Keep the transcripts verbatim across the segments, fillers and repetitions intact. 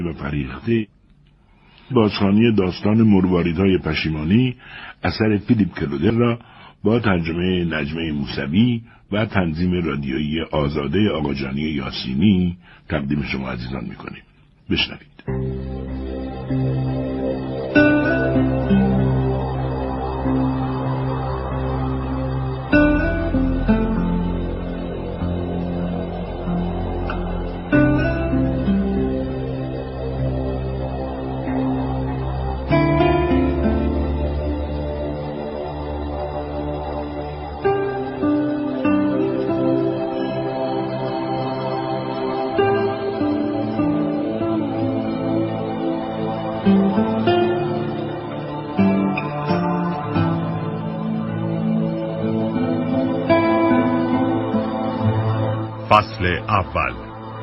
و فریخته. بازخوانی داستان مرواریدهای پشیمانی اثر فیلیپ کلودر را با ترجمه نجمه موسوی و تنظیم رادیویی آزاده آقاجانی یاسینی تقدیم شما عزیزان می‌کنیم. بشنوید. فصل اول.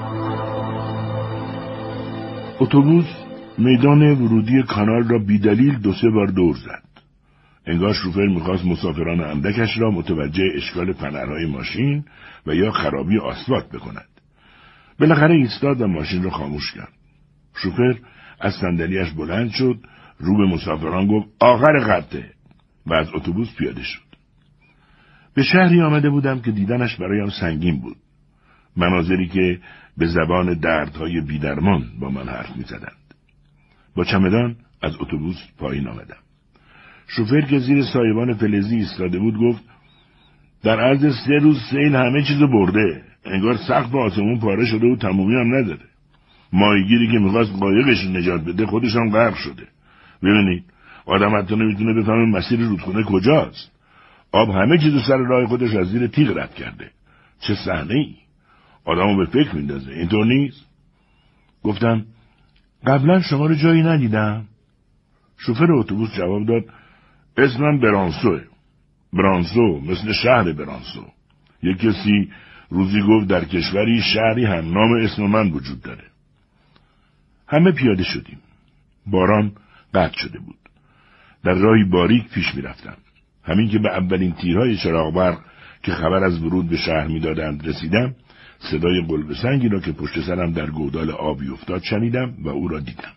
اتوبوس میدان ورودی کانال را بیدلیل دو سه بار دور زد. انگار شوفر میخواست مسافران اندکش را متوجه اشکال فنرهای ماشین و یا خرابی آسفالت بکند. بالاخره ایستاد و ماشین را خاموش کرد. شوفر از صندلیاش بلند شد، رو به مسافران گفت آخر خطه و از اتوبوس پیاده شد. به شهری آمده بودم که دیدنش برایم سنگین بود. مناظری که به زبان دردهای بیدرمان با من حرف می زدند. با چمدان از اتوبوس پایین آمدم. شوفر که زیر سایبان فلزی ایستاده بود گفت در عرض سه روز سیل همه چیزو برده. انگار سقف آسمون پاره شده و تمومی هم نداره. ماهیگیری که میخواست قایقش نجات بده خودش هم غرق شده. ببینید آدم حتی نمیتونه بفهمه مسیر رودخونه کجاست. آب همه چیزو سر راه خودش از زیر تیغ رد کرده. چه صحنه‌ای! آدمو به فکر میندازه. اینطور نیست؟ گفتم قبلا شما رو جایی ندیدم. شوفر اتوبوس جواب داد اسمم برانسوه. برانسو مثل شهر برانسو. یک کسی روزی گفت در کشوری شهری هم نام اسم من وجود داره. همه پیاده شدیم. باران قطع شده بود. در راهی باریک پیش می رفتم. همین که به اولین تیرهای چراغ برق که خبر از ورود به شهر می دادند رسیدم، صدای قلب سنگی را که پشت سرم در گودال آبی افتاد شنیدم و او را دیدم.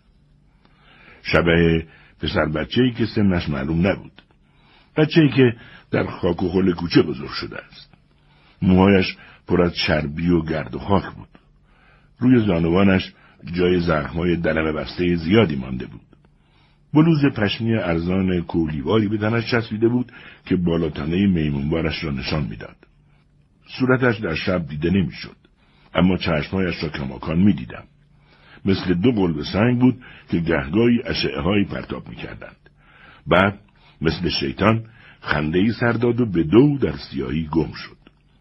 شبیه پسر بچه‌ای که سنش معلوم نبود. بچه‌ای که در خاک و خل کوچه بزرگ شده است. موهایش پر از چربی و گرد و خاک بود. روی زانوانش جای زخم‌های دلم بسته زیادی مانده بود. بلوز پشمی ارزان کولیواری به تنش چسبیده بود که بالاتنه میمونوارش را نشان میداد. صورتش در شب دیده نمیشد، اما چشمهایش را کماکان میدیدم. مثل دو قلب سنگ بود که گهگاهی اشعه‌هایی پرتاب میکردند. بعد مثل شیطان خنده‌ای سر داد و به دو در سیاهی گم شد.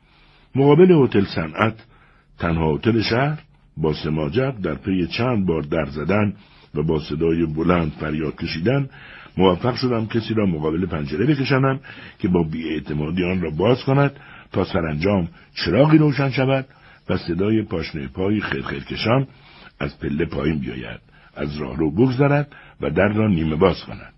مقابل هتل صنعت، تنها هتل شهر، با سماجت در پی چند بار در زدن و با صدای بلند فریاد کشیدن موفق شدم کسی را مقابل پنجره بکشانم که با بی‌اعتمادی آن را باز کند تا سرانجام چراغی روشن شود و صدای پاشنه پای خرخرکشان از پله پایین بیاید، از راهرو بگذرد و در را نیمه باز کند.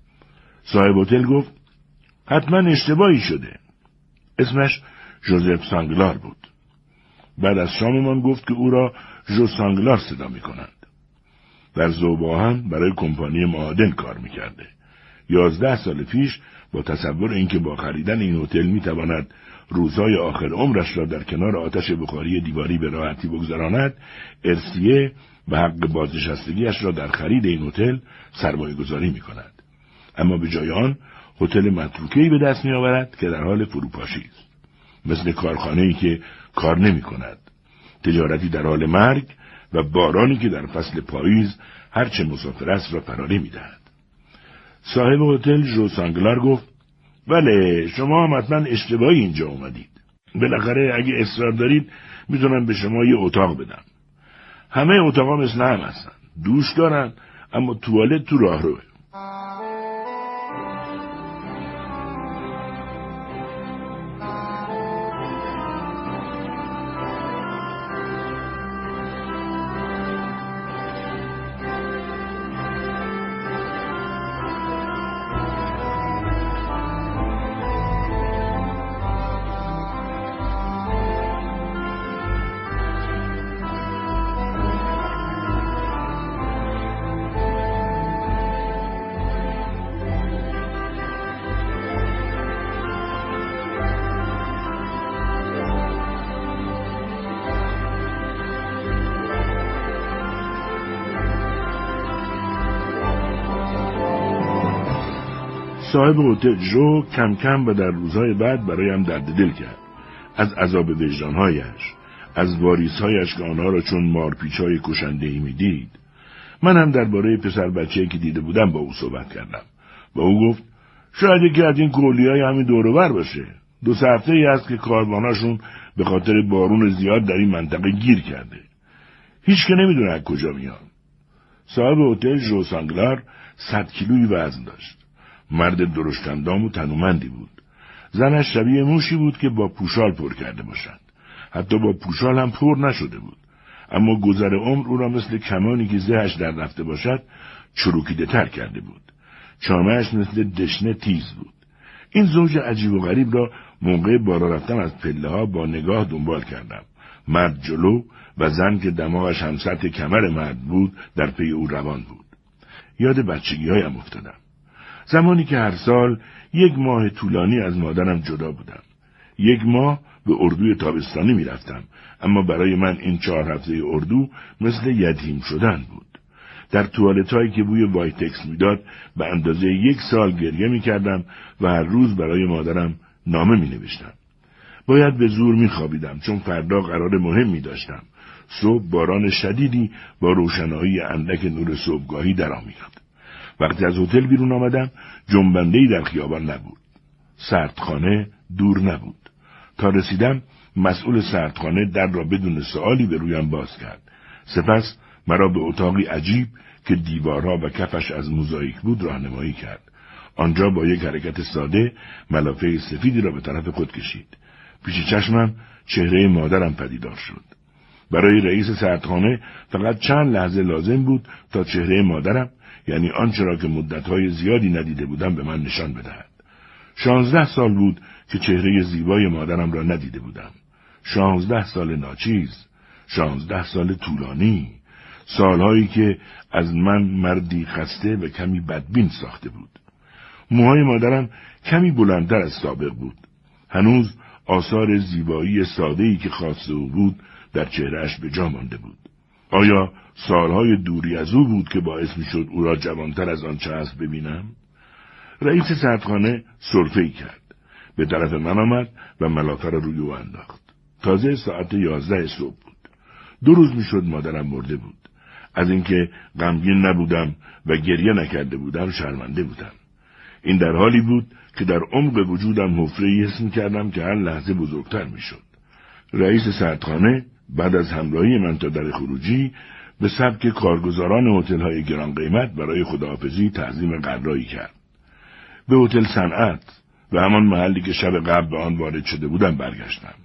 صاحب هتل گفت حتما اشتباهی شده. اسمش ژوزف سانگلار بود. بعد از شاممان گفت که او را ژو سانگلار صدا می کنند. در ذوب‌آهن برای کمپانی معادن کار می کرده. یازده سال پیش با تصور اینکه با خریدن این هتل می تواند روزهای آخر عمرش را در کنار آتش بخاری دیواری به راحتی بگذراند، ارسیه و حق بازنشستگیش را در خرید این هتل سرمایه گذاری می کند. اما به جای آن هتل متروکه‌ای به دست می آورد که در حال فروپاشی است. مثل کارخانه‌ای که کار نمی کند. تجارتی در حال مرگ و بارانی که در فصل پاییز هرچه مسافر است را فراری می دهد. صاحب هتل ژو سانگلار گفت بله شما هم حتما اشتباهی اینجا اومدید. بالاخره اگه اصرار دارید میتونم به شما یه اتاق بدم. همه اتاقا مثل هم هستن. دوش دارن اما توالت تو راهروه. صاحب هتل جو کم کم و در روزهای بعد برایم درد دل کرد. از عذاب وجدانهایش، از واریسهایش که آنها را چون مارپیچهای کشنده‌ای می‌دید. من هم درباره پسر بچه‌ای که دیده بودم با او صحبت کردم. با او گفت شاید یکی از این کولی‌های همین دور و بر باشه. دو سه هفته‌ای است که کارواناشون به خاطر بارون زیاد در این منطقه گیر کرده. هیچ که نمیدونه از کجا میان. صاحب هتل جو سانگلار صد کیلویی وزن داشت. مرد درشت‌اندام و تنومندی بود. زنش شبیه موشی بود که با پوشال پر کرده باشند. حتی با پوشال هم پر نشده بود. اما گذر عمر او را مثل کمانی که زهش در رفته باشد چروکیده تر کرده بود. چامهش مثل دشنه تیز بود. این زوج عجیب و غریب را موقع بالا رفتن از پله ها با نگاه دنبال کردم. مرد جلو و زن که دماغش هم سطح کمر مرد بود در پی او روان بود. یاد بچگی هایم افتادم. زمانی که هر سال یک ماه طولانی از مادرم جدا بودم. یک ماه به اردوی تابستانی می رفتم، اما برای من این چهار هفته اردو مثل یتیم شدن بود. در توالتایی که بوی وایتکس میداد به اندازه یک سال گریه می کردم و هر روز برای مادرم نامه می نوشتم. باید به زور می خوابیدم چون فردا قرار مهمی داشتم. صبح باران شدیدی با روشنایی اندک نور صبحگاهی در آمد. وقتی از هتل بیرون آمدم جنبنده‌ای در خیابان نبود. سردخانه دور نبود. تا رسیدم مسئول سردخانه در را بدون سؤالی به رویم باز کرد. سپس مرا به اتاقی عجیب که دیوارها و کفش از موزاییک بود راهنمایی کرد. آنجا با یک حرکت ساده ملافه سفیدی را به طرف خود کشید. پیش چشمم چهره مادرم پدیدار شد. برای رئیس سردخانه فقط چند لحظه لازم بود تا چهره مادرم، یعنی آنچه را که مدتهای زیادی ندیده بودم، به من نشان بدهد. شانزده سال بود که چهره زیبای مادرم را ندیده بودم. شانزده سال ناچیز، شانزده سال طولانی، سالهایی که از من مردی خسته و کمی بدبین ساخته بود. موهای مادرم کمی بلندتر از سابق بود. هنوز آثار زیبایی ساده‌ای که خاص او بود در چهرهش به جا مانده بود. آیا سالهای دوری از او بود که باعث می شد او را جوانتر از آنچه است ببینم؟ رئیس سردخانه سرفه‌ای کرد. به طرف من آمد و ملافه را روی او انداخت. تازه ساعت یازده صبح بود. دو روز می شد مادرم مرده بود. از اینکه غمگین نبودم و گریه نکرده بودم شرمنده بودم. این در حالی بود که در عمق وجودم حفره‌ای حس می کردم که هر لحظه بزرگتر می شد. رئیس سردخانه بعد از همراهی من تا در خروجی به سبک کارگزاران هتل‌های گران قیمت برای خداحافظی تعظیم قدرایی کرد. به هتل صنعت و همان محلی که شب قبل به آن وارد شده بودم برگشتم.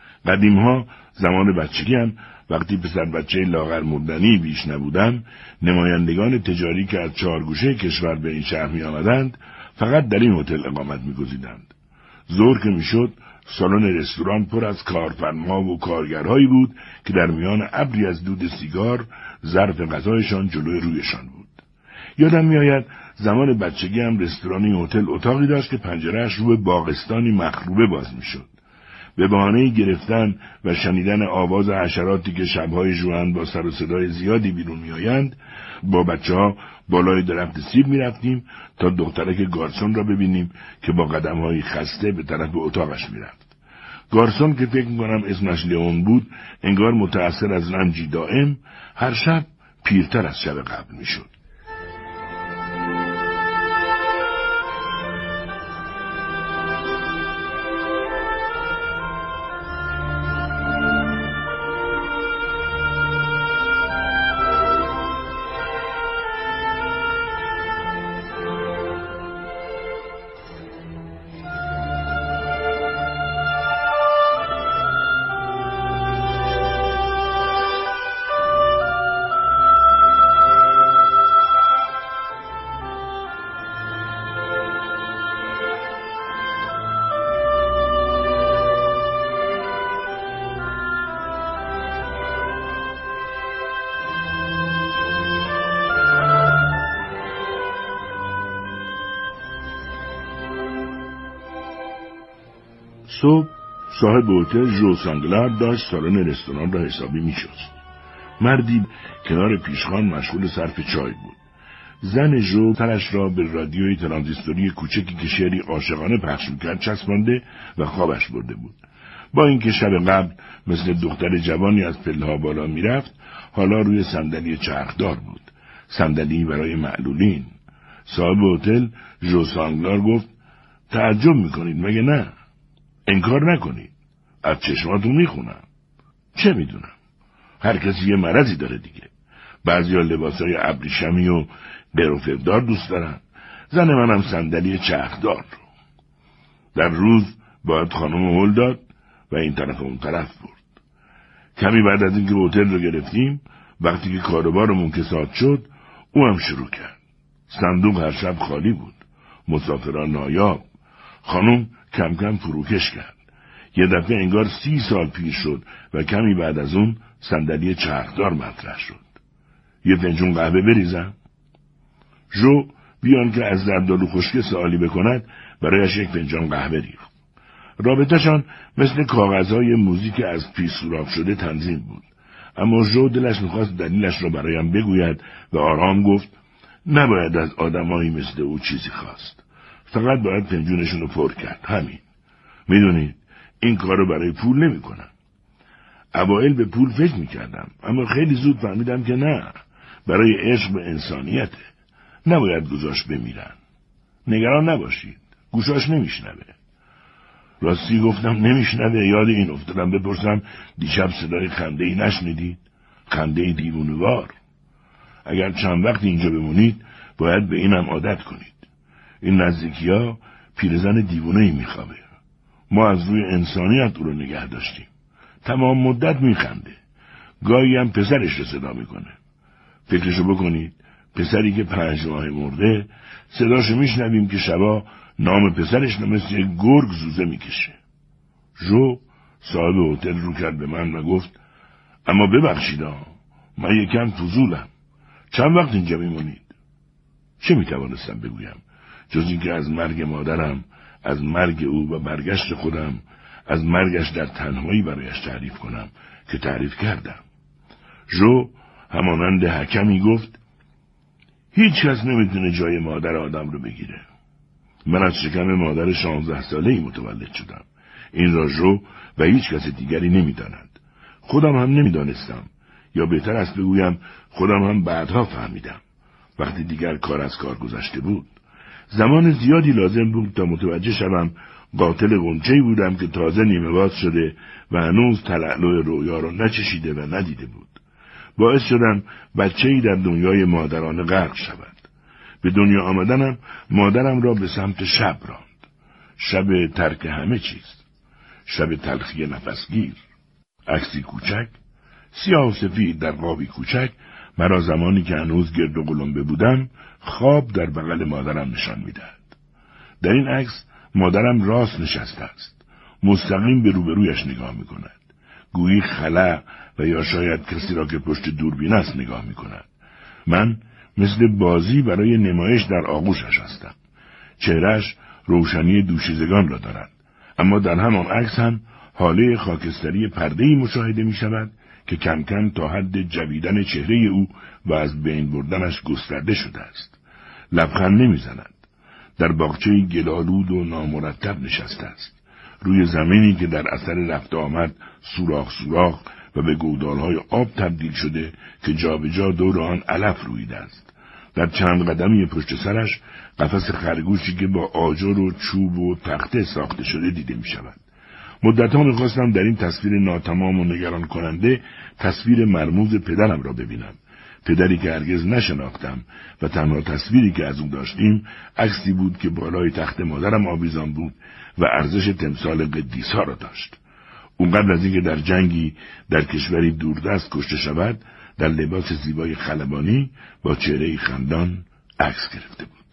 قدیمها زمان بچگیم وقتی پسر بچه لاغر مردنی بیش نبودم، نمایندگان تجاری که از چهار گوشه کشور به این شهر می آمدند فقط در این هتل اقامت می گزیدند. ظهر که می شد سالن رستوران پر از کارفرما و کارگرهایی بود که در میان ابری از دود سیگار ظرف غذایشان جلوی رویشان بود. یادم میآید زمان بچگی هم رستورانی هتل اتاقی داشت که پنجره‌اش رو به باغستانی مخروبه باز میشد. به بهانه گرفتن و شنیدن آواز حشراتی که شب‌های ژوئن با سر و صدای زیادی بیرون میآیند، با بچه‌ها بالای درخت سیب میرفتیم تا دخترک گارسون را ببینیم که با قدم‌های خسته به طرف اتاقش میرفت. گارسون که فکر می‌کنم اسمش لئون بود، انگار متأثر از رنجی دائم، هر شب پیرتر از شب قبل میشد. صبح صاحب هتل جو سانگلار داشت سالن رستوران را حسابی می‌شست. مردی کنار پیشخوان مشغول صرف چای بود. زن جو تنش را به رادیوی ترانزیستوری کوچکی که شعری عاشقانه پخش میکرد چسبانده و خوابش برده بود. با اینکه شب قبل مثل دختر جوانی از پله‌ها بالا میرفت، حالا روی صندلی چرخدار بود، صندلی برای معلولین. صاحب هتل جو سانگلار گفت: تعجب میکنید مگه نه؟ انکار نکنید، از چشماتون میخونم. چه میدونم، هر کسی یه مرضی داره دیگه. بعضی ها لباسای ابریشمی و قروفدار دوست دارن، زن منم صندلی چرخدار رو. در روز باید خانم هول داد و این طرف اون طرف برد. کمی بعد از اینکه هتل رو گرفتیم، وقتی که کاروبارمون کساد شد، او هم شروع کرد. صندوق هر شب خالی بود، مسافران نایاب. خانم کم کم فروکش کرد. یه دفعه انگار سی سال پیر شد و کمی بعد از اون صندلی چرخدار مطرح شد. یه فنجون قهوه بریزم؟ جو بیان که از زردآلو خشک سوالی بکند برایش یک فنجان قهوه ریخت. رابطه‌شان مثل کاغذهای موزیک از پیش سوراخ شده تنظیم بود. اما جو دلش می‌خواست دلیلش را برایم بگوید و آرام گفت: نباید از آدمایی مثل او چیزی خواست. فقط باید فنجونشون رو پر کرد، همین. میدونید این کارو برای پول نمی‌کنم. اوایل به پول فکر می‌کردم، اما خیلی زود فهمیدم که نه، برای عشق به انسانیته. نباید گذاشت بمیرن. نگران نباشید، گوشاش نمیشنوه. راستی گفتم نمیشنوه، یاد این افتادم بپرسم دیشب صدای خنده‌ای نشنیدید؟ خنده دیوونه‌وار. اگر چند وقت اینجا بمونید باید به اینم عادت کنید. این نزدیکی‌ها پیرزن دیوونه‌ای میخوابه. ما از روی انسانیت او رو نگه داشتیم. تمام مدت میخنده. گاهی هم پسرش رو صدا میکنه. فکرشو بکنید، پسری که پنج ماه مرده، صداشو میشنویم که شبا نام پسرش رو مثل یک گرگ زوزه میکشه. جو صاحب هتل رو کرد به من و گفت: اما ببخشیدا، من یکم فضولم. چند وقت اینجا میمونید؟ چه میتوانستم بگویم جز اینکه از مرگ مادرم، از مرگ او و برگشت خودم، از مرگش در تنهایی برایش تعریف کنم که تعریف کردم. جو همانند حکمی گفت: هیچ کس نمیتونه جای مادر آدم رو بگیره. من از شکم مادر شانزده ساله‌ای متولد شدم. این را جو و هیچ کس دیگری نمیداند. خودم هم نمیدانستم، یا بهتر است بگویم خودم هم بعدها فهمیدم، وقتی دیگر کار از کار گذشته بود. زمان زیادی لازم بود تا متوجه شوم قاتل غنچه‌ای بودم که تازه نیمه باز شده و هنوز تلألؤ رویا را نچشیده و ندیده بود. باعث شدم بچه‌ای در دنیای مادرانه غرق شود. به دنیا آمدنم مادرم را به سمت شب راند. شب ترک همه چیز. شب تلخی نفسگیر. عکسی کوچک، سیاه و سفید در قابی کوچک، مرا زمانی که هنوز گرد و قلمبه بودم خواب در بغل مادرم نشان می‌دهد. در این عکس مادرم راست نشسته است، مستقیم به روبرویش نگاه می‌کند. گویی خلأ و یا شاید کسی را که پشت دوربین است نگاه می‌کند. من مثل بازی برای نمایش در آغوشش هستم. چهرهش روشنی دوشیزگان را دارد، اما در همان عکس هم حاله خاکستری پرده‌ای مشاهده می‌شود که کم کم تا حد جویدن چهره او و از بین بردنش گسترده شده است. لبخند نمی‌زند. در باغچه‌ای گل‌آلود و نامرتب نشسته است، روی زمینی که در اثر رفت آمد سوراخ سوراخ و به گودال‌های آب تبدیل شده که جابجا دور آن علف رویده است. در چند قدمی پشت سرش قفس خرگوشی که با آجر و چوب و تخته ساخته شده دیده می شود. مدتها می خواستم در این تصویر ناتمام و نگران کننده تصویر مرموز پدرم را ببینم. پدری که هرگز نشناختم و تنها تصویری که از او داشتیم عکسی بود که بالای تخت مادرم آویزان بود و ارزش تمثال قدیس‌ها را داشت. اونقدر از اینکه در جنگی در کشوری دوردست کشته شود در لباس زیبای خلبانی با چهره‌ای خندان عکس گرفته بود.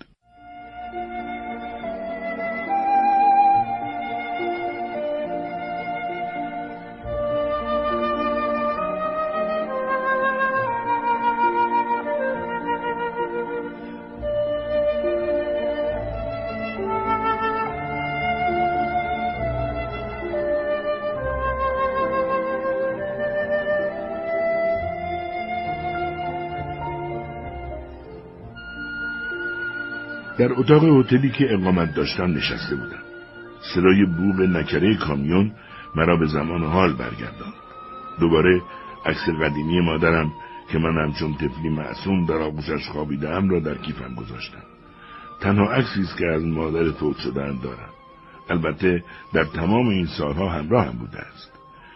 در اتاق هتلی که اقامت داشتم نشسته بودم. صدای بوق نکره کامیون مرا به زمان حال برگرداند. دوباره عکس قدیمی مادرم که من همچون طفلی معصوم در آغوشش خوابیده‌ام را در کیفم گذاشتم. تنها عکسی است که از مادر فوت شده‌ام دارم. البته در تمام این سالها همراهم بوده است.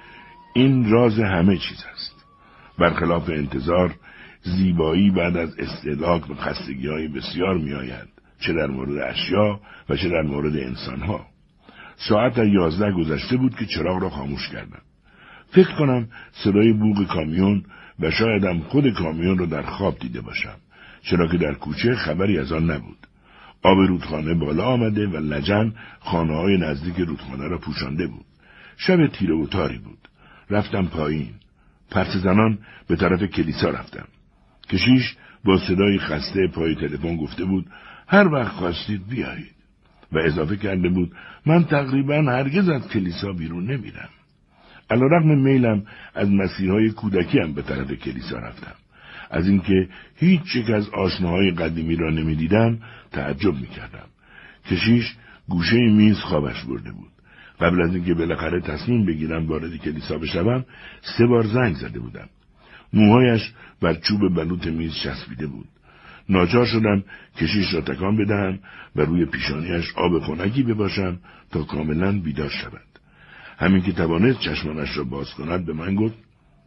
این راز همه چیز است. برخلاف انتظار، زیبایی بعد از استهلاک به خستگی‌های بسیار می‌آید، چه در مورد اشیا و چه در مورد انسان‌ها. ساعت یازده گذشته بود که چراغ را خاموش کردم. فکر کنم صدای بوق کامیون و شایدم خود کامیون را در خواب دیده باشم، چرا که در کوچه خبری از آن نبود. آب رودخانه بالا آمده و لجن خانه‌های نزدیک رودخانه را پوشانده بود. شب تیره و تاری بود. رفتم پایین. پرسه زنان به طرف کلیسا رفتم. کشیش با صدای خسته پای تلفن گفته بود هر وقت خواستید بیایید و اضافه کرده بود من تقریباً هرگز از کلیسا بیرون نمیرم. علیرغم میلم از مسیرهای کودکیم به طرف کلیسا رفتم. از اینکه هیچ یک از آشناهای قدیمی را نمیدیدم تعجب میکردم. کشیش گوشه میز خوابش برده بود. قبل از اینکه بالاخره تصمیم بگیرم وارد کلیسا بشوم سه بار زنگ زده بودم. موهایش بر چوب بلوط میز چسبیده بود. ناچار شدم کشیش را تکان بدهم و روی پیشانیش آب خنکی بباشم تا کاملا بیدار شود. همین که توانست چشمانش را باز کند به من گفت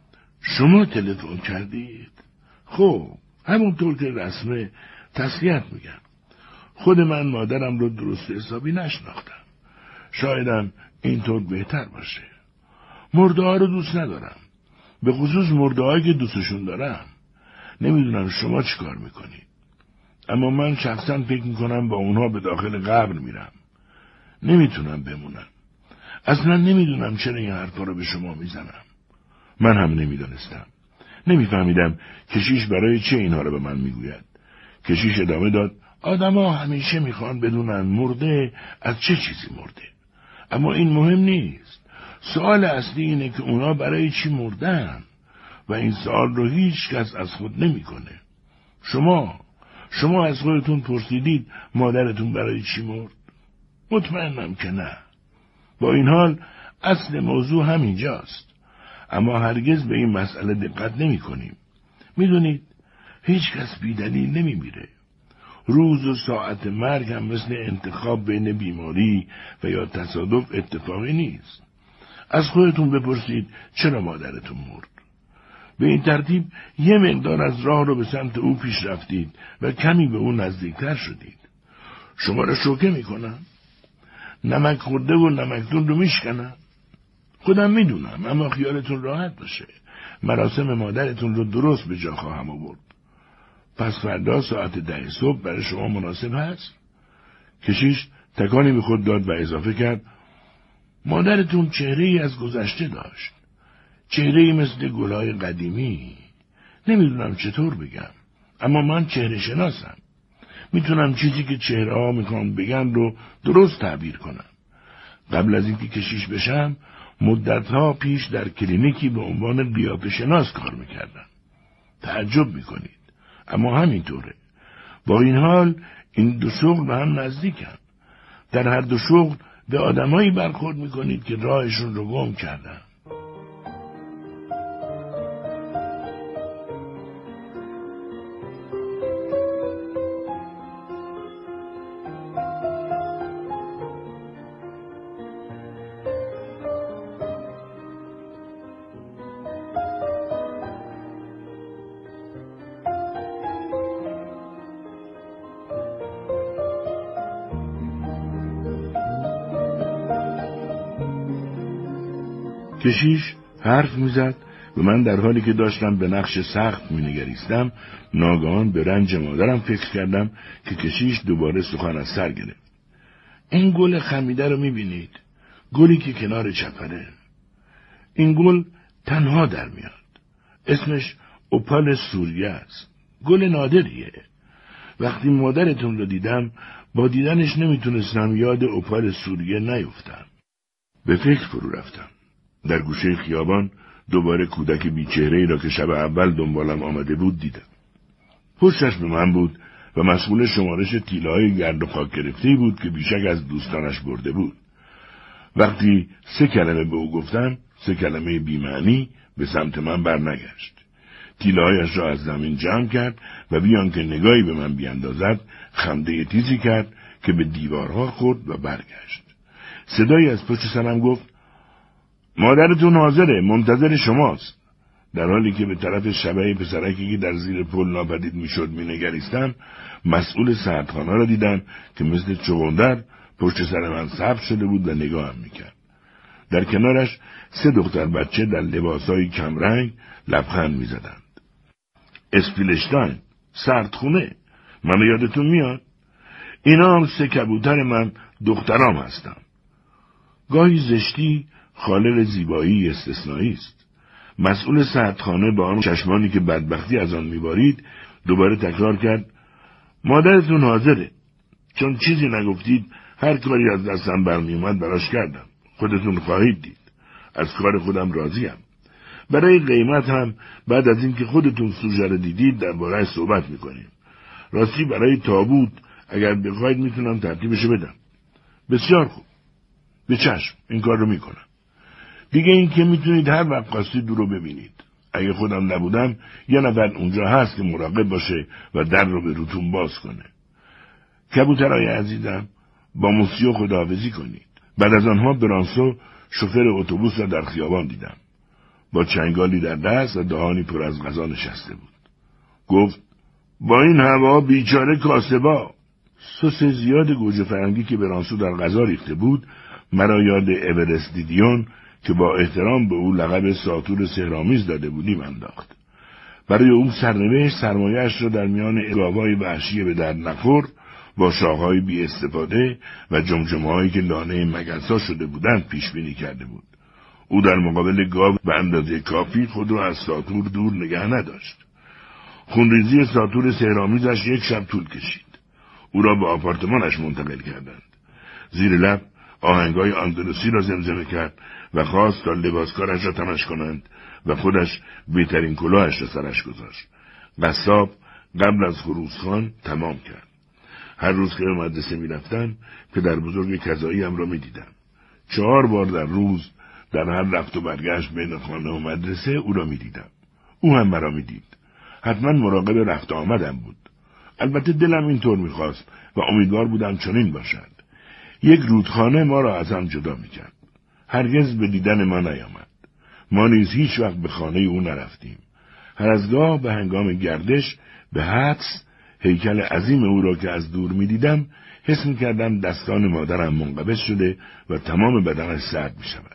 شما تلفن کردید؟ خب همونطور که رسمه تسلیت میگم. خود من مادرم رو درست حسابی نشناختم. شایدم اینطور بهتر باشه. مرده ها رو دوست ندارم. به خصوص مرده هایی که دوستشون دارم. نمیدونم شما چی کار میکنید. اما من شخصا فکر میکنم با اونها به داخل قبر میرم. نمیتونم بمونم. اصلا نمیدونم چرا این حرفا رو به شما میزنم. من هم نمیدانستم. نمیفهمیدم کشیش برای چه اینها رو به من میگوید. کشیش ادامه داد آدما همیشه میخوان بدونن مرده از چه چیزی مرده. اما این مهم نیست. سوال اصلی اینه که اونا برای چی مردن و این سوال رو هیچ کس از خود نمیکنه. شما شما از خودتون پرسیدید مادرتون برای چی مرد؟ مطمئنم که نه. با این حال اصل موضوع همینجاست. اما هرگز به این مسئله دقت نمی کنیم. می دونید هیچ کس بی دلیل نمی میره. روز و ساعت مرگ هم مثل انتخاب بین بیماری و یا تصادف اتفاقی نیست. از خودتون بپرسید چرا مادرتون مرد. به این ترتیب یه مقدار از راه رو به سمت او پیش رفتید و کمی به او نزدیکتر شدید. شما را شوکه می کنم. نمک خورده و نمکدون رو میشکنم. خودم میدونم اما خیالتون راحت باشه. مراسم مادرتون رو درست به جا خواهم آورد. پس فردا ساعت ده صبح برای شما مناسب هست؟ کشیش تکانی به خود داد و اضافه کرد مادرتون چهره‌ای از گذشته داشت. چهره‌ای مثل گلهای قدیمی. نمیدونم چطور بگم. اما من چهره شناسم. میتونم چیزی که چهره ها میخوان بگن رو درست تعبیر کنم. قبل از اینکه کشیش بشم مدتها پیش در کلینیکی به عنوان قیافه شناس کار میکردم. تعجب میکنید. اما همینطوره. با این حال این دو شغل به هم نزدیکن. در هر دو شغل به آدمایی برخورد میکنید که راهشون رو گم کردن. کشیش حرف میزد و من در حالی که داشتم به نقش سخت مینگریستم ناگهان به رنج مادرم فکر کردم که کشیش دوباره سخن از سر گرفت. این گل خمیده رو میبینید؟ گلی که کنار چپره. این گل تنها در میاد. اسمش اوپال سوریه است. گل نادریه. وقتی مادرتون رو دیدم با دیدنش نمیتونستم یاد اوپال سوریه نیفتم. به فکر فرو رفتم. در گوشه خیابان دوباره کودک بیچهره‌ای را که شب اول دنبالم آمده بود دیدم. پشتش به من بود و مسئول شمارش تیله‌های گرد و خاک گرفته‌ای بود که بیشک از دوستانش برده بود. وقتی سه کلمه به او گفتم، سه کلمه بی‌معنی، به سمت من برنگشت. تیله‌هایش را از زمین جمع کرد و بیان که نگاهی به من بیاندازد، خنده تیزی کرد که به دیوارها خورد و برگشت. صدایی از پشت سرم گفت: مادرتون حاضره، منتظر شماست. در حالی که به طرف شبح پسرکی که در زیر پل ناپدید میشد مینگریستم، مسئول سردخانه را دیدم که مثل چغندر پشت سر من سبز شده بود و نگاهم میکرد. در کنارش سه دختر بچه در لباسهای کمرنگ لبخند میزدند. اسپیلشتاین، سردخونه، منو یادتون میاد؟ اینا هم سه کبوتر من دخترام هستم. گاهی زشتی خالق زیبایی استثنایی است. مسئول سردخانه با آن چشمانی که بدبختی از آن میبارید دوباره تکرار کرد: مادرتون حاضره. چون چیزی نگفتید هر کاری از دستم برمی اومد براش کردم. خودتون خواهید دید. از کار خودم راضیم. برای قیمت هم بعد از اینکه خودتون سوژه رو دیدید درباره صحبت میکنیم. راستی برای تابوت اگر بخواید میتونم ترتیبشو بدم. بسیار خوب. به چشم این کار رو میکنم. دیگه این که میتونید هر وقت خواستید رو ببینید. اگه خودم نبودم یه نفر اونجا هست که مراقب باشه و در رو به روتون باز کنه. کبوترهای عزیزم، با موسیو خداحافظی کنید. بعد از آنها برانسو شوفر اتوبوس را در خیابان دیدم. با چنگالی در دست و دهانی پر از غذا نشسته بود. گفت: با این هوا بیچاره کاسبا. سس زیاد گوجه فرنگی که برانسو در غذا ریخته بود مرا یاد اورست دیدیون که با احترام به او لقب ساتور سحرآمیز داده بودیم انداخت. برای او سرنوشت سرمایه‌اش را در میان گاوای وحشی به درد نخور با شاخه‌های بی استفاده و جمجمه‌هایی که لانه مگس‌ها شده بودند پیش بینی کرده بود. او در مقابل گاو به اندازه کافی خود را از ساتور دور نگه نداشت. خونریزی ساتور سحرآمیزش یک شب طول کشید. او را به آپارتمانش منتقل کردند. زیر لب آهنگای اندلسی را زمزمه کرد و خواست تا لباسکارش را تمش کنند و خودش بهترین کلاهش را سرش گذاشت. قصاب قبل از خروسخان تمام کرد. هر روز که به مدرسه می رفتم پدر بزرگ کذایی هم را می دیدم. چهار بار در روز در هر رفت و برگشت بین خانه و مدرسه او را می دیدم. او هم مرا می دید. حتما مراقب رفت آمدم بود. البته دلم اینطور می خواست و امیدوار بودم چنین باشد. یک رودخانه ما را از هم جدا می کرد. هرگز به دیدن ما نیامد. ما نیز هیچ وقت به خانه او نرفتیم. هر از گاه به هنگام گردش به حدس هیکل عظیم او را که از دور می دیدم حس می کردم دستان مادرم منقبض شده و تمام بدنش سرد می شود.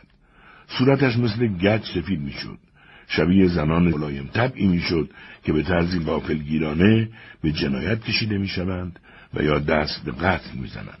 صورتش مثل گچ سفید می شد. شبیه زنان ملایم طبعی می شد که به طرزی غافلگیرانه به جنایت کشیده می شوند و یا دست به قتل می زنند.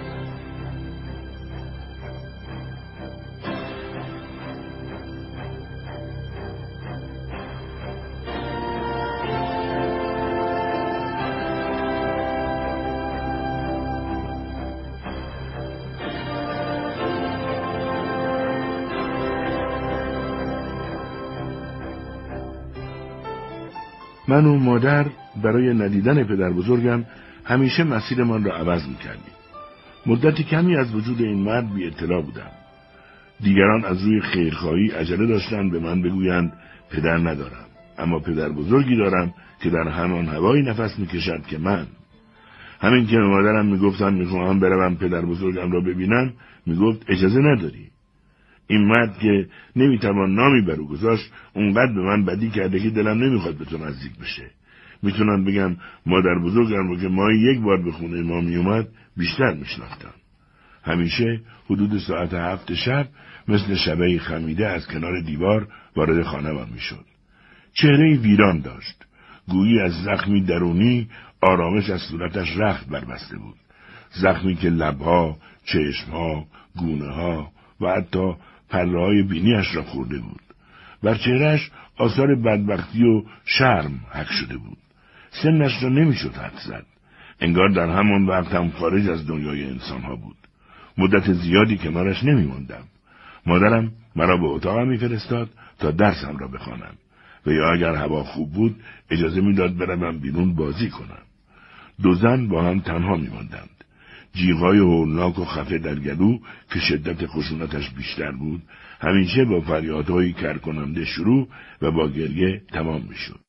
من و مادر برای ندیدن پدر بزرگم همیشه مسیرمان را عوض می‌کردیم. مدتی کمی از وجود این مرد بی اطلاع بودم. دیگران از روی خیرخواهی عجله داشتند به من بگویند پدر ندارم، اما پدر بزرگی دارم که در همان هوایی نفس می‌کشد که من. همین که مادرم میگفتم میخواهم بروم پدر بزرگم را ببینم، میگفت اجازه نداری. این مرد که نمیتوان نامی بر او گذاشت اونقدر به من بدی کرده که دلم نمیخواد به تو نزدیک بشه. میتونم بگم مادر بزرگم رو که ماهی یک بار به خونه ما میومد بیشتر میشناختم. همیشه حدود ساعت هفت شب مثل شبهی خمیده از کنار دیوار وارد خانه‌ام میشد. چهره‌ای ویران داشت. گویی از زخمی درونی آرامش از صورتش رخت بربسته بود. زخمی که لبها، چشمها، گونه‌ها و حتی پره‌های بینیش را خورده بود. بر چهرهش آثار بدبختی و شرم حک شده بود. سنش را نمیشد حد زد. انگار در همان وقت هم خارج از دنیای انسانها بود. مدت زیادی کنارش نمیماندم. مادرم مرا به اتاقم میفرستاد تا درسم را بخوانم و یا اگر هوا خوب بود اجازه میداد بروم بیرون بازی کنم. دو زن با هم تنها می‌ماندند. جیغ‌های هولناک و خفه در گلو که شدت خشونتش بیشتر بود، همیشه با فریادهای کرکننده شروع و با گریه تمام می‌شد.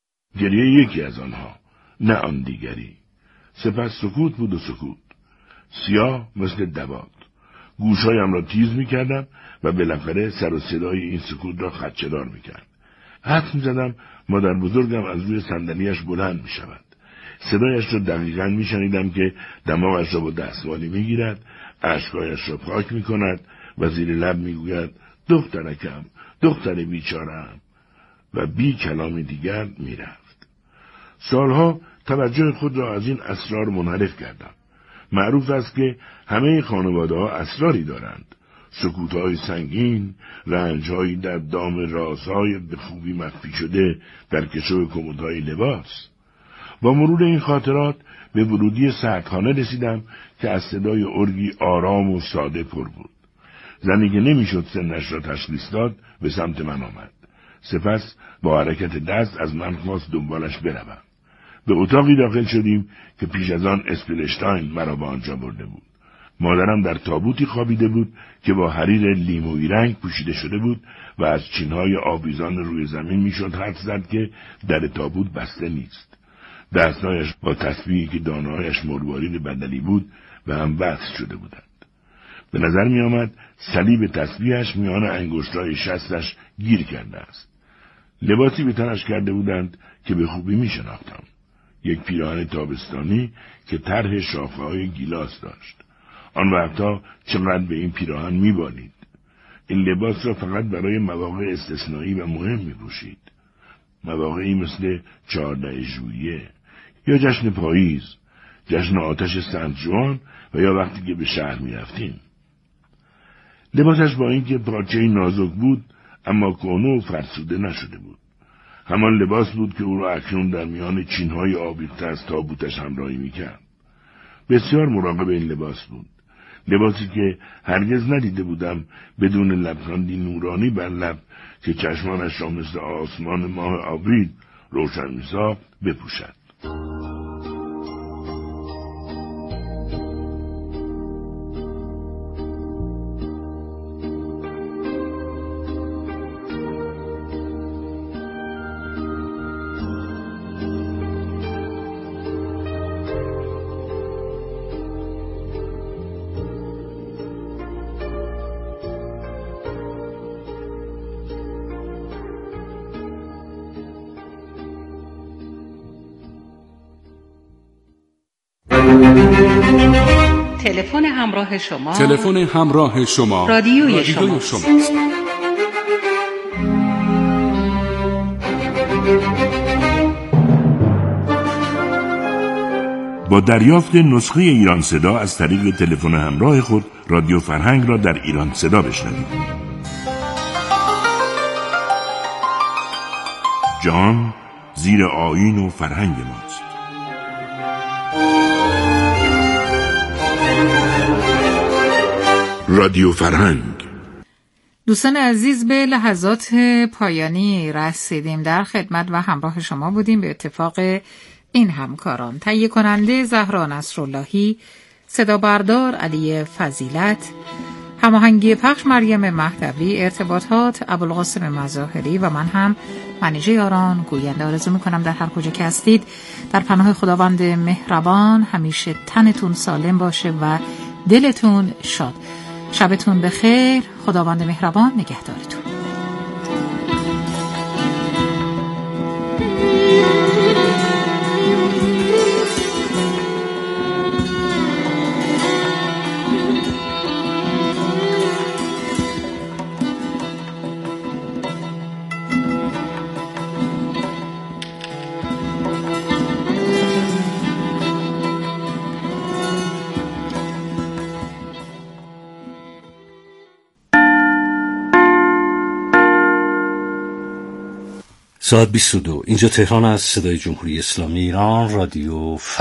گریه یکی از آنها، نه آن دیگری. سپس سکوت بود و سکوت. سیاه مثل دوات. گوشهایم را تیز می‌کردم و بالاخره سر و صدای این سکوت را خدشه‌دار می‌کرد. حدس می‌زدم مادر بزرگم از روی صندلی‌اش بلند می‌شود. صدایش را دقیقاً می‌شنیدم که دماغش را با دستمالی می‌گیرد، اشک‌هایش را پاک می‌کند و زیر لب می‌گوید دخترکم، دختر بیچاره‌ام، و بی کلام دیگر می‌رفت. سالها توجه خود را از این اسرار منحرف کردم. معروف است که همه خانواده‌ها اسراری دارند. سکوت‌های سنگین، رنج‌هایی در دام رازهای به خوبی مخفی شده در کشو کمدهای لباس. با مرور این خاطرات به ورودی سردخانه رسیدم که از صدای ارگی آرام و ساده پر بود. زنی که نمیشد سنش را تشخیص داد به سمت من آمد. سپس با حرکت دست از من خواست دنبالش بروم. به اتاقی داخل شدیم که پیش از آن اسپلشتاین مرا به آنجا برده بود. مادرم در تابوتی خوابیده بود که با حریر لیمویی رنگ پوشیده شده بود و از چینهای آویزان روی زمین میشد حدس زد که در تابوت بسته نیست. دستهایش با تسبیحی که دانه‌هایش مروارید بدلی بود به هم وصل شده بودند. به نظر می آمد صلیب تسبیحش میان انگشت‌های شستش گیر کرده است. لباسی به تنش کرده بودند که به خوبی می شناختم. یک پیراهن تابستانی که طرح شاخه‌های گیلاس داشت. آن وقتا چقدر به این پیراهن می بالید. این لباس را فقط برای مواقع استثنایی و مهم می پوشید. مواقعی مثل چهارده ژوئیه یا جشن پاییز، جشن آتش سنت ژوئن و یا وقتی که به شهر می رفتیم. لباسش با اینکه پارچه نازک بود اما کهنه و فرسوده نشده بود. همان لباس بود که او را اکنون در میان چینهای آویخته از تابوتش همراهی میکرد. بسیار مراقب این لباس بود. لباسی که هرگز ندیده بودم بدون لبخندی نورانی بر لب که چشمانش را مثل آسمان ماه آوریل روشن می‌ساخت بپوشد. تلفن همراه شما تلفن همراه شما رادیوی شما شماست. با دریافت نسخه ایران صدا از طریق تلفن همراه خود رادیو فرهنگ را در ایران صدا بشنوید. جهان زیر آیین و فرهنگ ماست. رادیو فرهنگ. دوستان عزیز، به لحظات پایانی رسیدیم. در خدمت و همراه شما بودیم به اتفاق این همکاران: تهیه کننده زهرا نصراللهی، صدا بردار علی فضیلت، هماهنگی پخش مریم مهدوی، ارتباطات ابوالقاسم مظاهری و من هم منیژه یاران گوینده. آرزو میکنم در هر کجا که هستید در پناه خداوند مهربان همیشه تنتون سالم باشه و دلتون شاد. شبتون بخیر. خداوند مهربان نگهدارتون. ساعت بیست و دو. اینجا تهران است. صدای جمهوری اسلامی ایران، رادیو